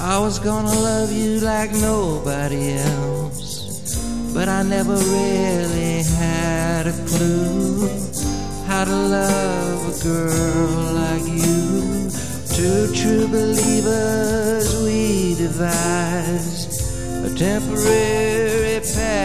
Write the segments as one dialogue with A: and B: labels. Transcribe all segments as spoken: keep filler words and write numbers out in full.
A: I was gonna love you like nobody else, but I never really had a clue how to love a girl like you. Two true believers, we devised a temporary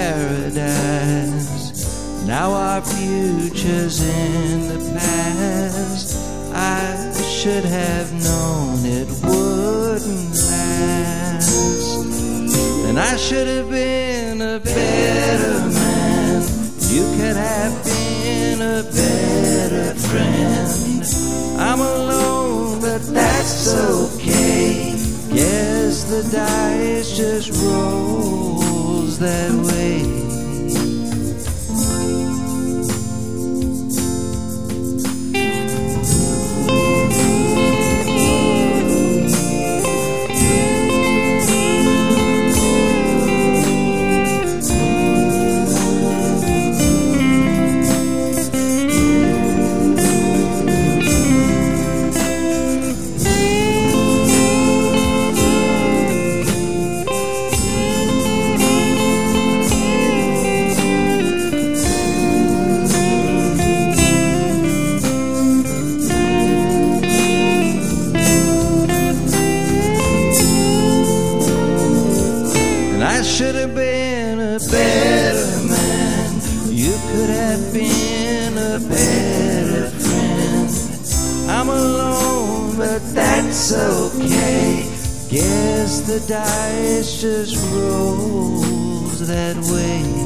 A: paradise. Now our future's in the past. I should have known it wouldn't last. And I should have been a better man. You could have been a better friend. I'm alone, but that's okay. Guess the dice just rolls that way. I should have been a better man. You could have been a better friend. I'm alone, but that's okay. Guess the dice just rolls that way.